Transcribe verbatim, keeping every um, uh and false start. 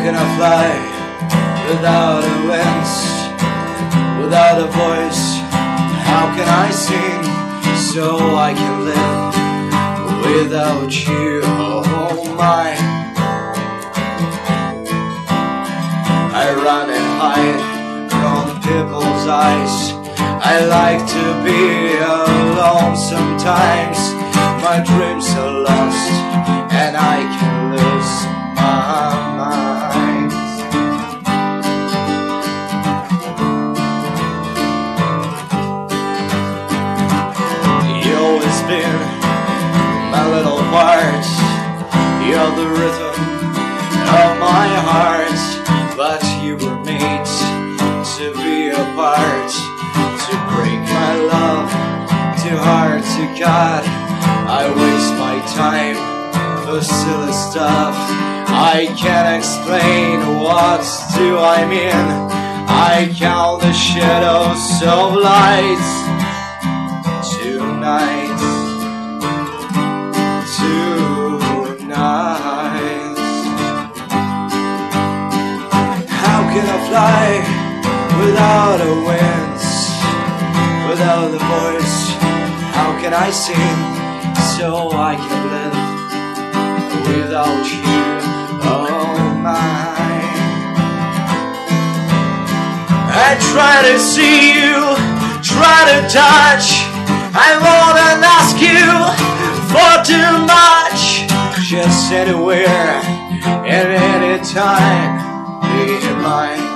can I fly without a wings, without a voice? How can I sing so I can live without you? Oh my, I run and hide from people's eyes. I like to be alone sometimes. My dreams are lost and I can lose my mind. You've always been my little part. You're the rhythm of my heart. But you were made to be apart, to break my love, too hard to cut. I waste my time for silly stuff. I can't explain what do I mean. I count the shadows of lights tonight, tonight. How can I fly without a wings, without a voice? How can I sing so I can live without you? Oh my, I try to see you, try to touch. I won't ask you for too much. Just anywhere and anytime, be mine.